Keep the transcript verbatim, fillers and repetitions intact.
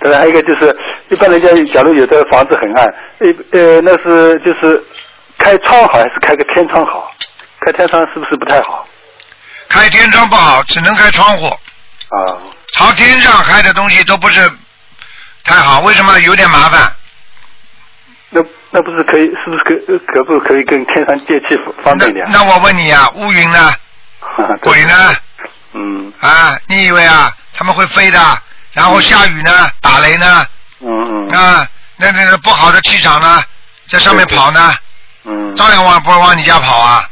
对，还有一个就是一般人家假如有的房子很暗，呃呃那是就是开窗好还是开个天窗好？开天窗是不是不太好？ 开天窗不好，只能开窗户。 啊。 朝天上开的东西都不是太好，为什么？有点麻烦。 那那不是可以？是不是可可不可以跟天上接气方便点？ 那我问你啊，乌云呢？鬼呢？ 嗯。 啊，你以为啊他们会飞的？然后下雨呢？打雷呢？ 嗯嗯。 啊，那那个不好的气场呢，在上面跑呢？ 嗯。 照样往不会往你家跑啊？